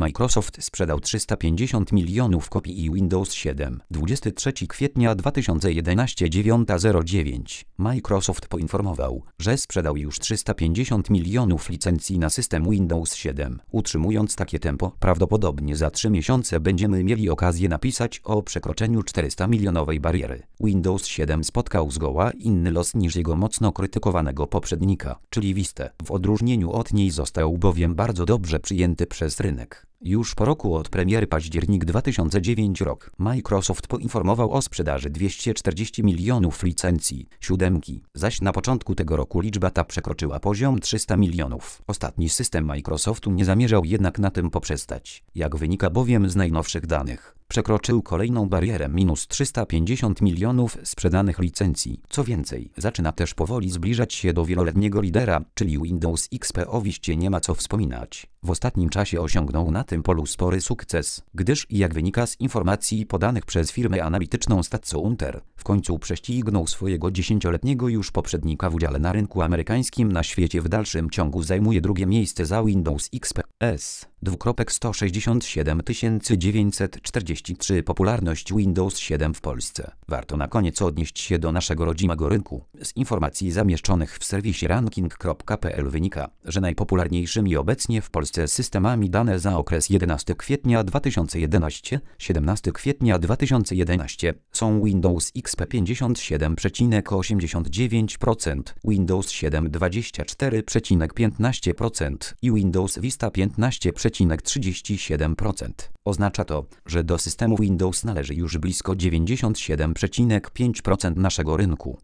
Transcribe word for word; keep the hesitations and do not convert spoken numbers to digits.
Microsoft sprzedał trzysta pięćdziesiąt milionów kopii i Windows siedem. dwudziestego trzeciego kwietnia dwa tysiące jedenastego dziewiąta zero dziewięć. Microsoft poinformował, że sprzedał już trzysta pięćdziesiąt milionów licencji na system Windows siedem. Utrzymując takie tempo, prawdopodobnie za trzy miesiące będziemy mieli okazję napisać o przekroczeniu czterysta milionowej bariery. Windows siedem spotkał zgoła inny los niż jego mocno krytykowanego poprzednika, czyli Vista. W odróżnieniu od niej został bowiem bardzo dobrze przyjęty przez rynek. Już po roku od premiery październik dwa tysiące dziewiąty rok Microsoft poinformował o sprzedaży dwieście czterdzieści milionów licencji siódemki, zaś na początku tego roku liczba ta przekroczyła poziom trzysta milionów. Ostatni system Microsoftu nie zamierzał jednak na tym poprzestać. Jak wynika bowiem z najnowszych danych, przekroczył kolejną barierę minus trzysta pięćdziesiąt milionów sprzedanych licencji. Co więcej, zaczyna też powoli zbliżać się do wieloletniego lidera, czyli Windows X P. O Viście nie ma co wspominać. W ostatnim czasie osiągnął na tym polu spory sukces, gdyż, jak wynika z informacji podanych przez firmę analityczną StatSoundTer, w końcu prześcignął swojego dziesięcioletniego już poprzednika w udziale na rynku amerykańskim. Na świecie w dalszym ciągu zajmuje drugie miejsce za Windows X P S. sto sześćdziesiąt siedem tysięcy dziewięćset czterdzieści trzy. Popularność Windows siedem w Polsce. Warto na koniec odnieść się do naszego rodzimego rynku. Z informacji zamieszczonych w serwisie ranking kropka p l wynika, że najpopularniejszymi obecnie w Polsce systemami dane za okres jedenastego kwietnia dwa tysiące jedenastego do siedemnastego kwietnia dwa tysiące jedenastego są Windows X P pięćdziesiąt siedem przecinek osiemdziesiąt dziewięć procent, Windows siedem dwadzieścia cztery przecinek piętnaście procent i Windows Vista piętnaście przecinek trzydzieści siedem procent. Oznacza to, że do systemu Windows należy już blisko dziewięćdziesiąt siedem przecinek pięć procent naszego rynku.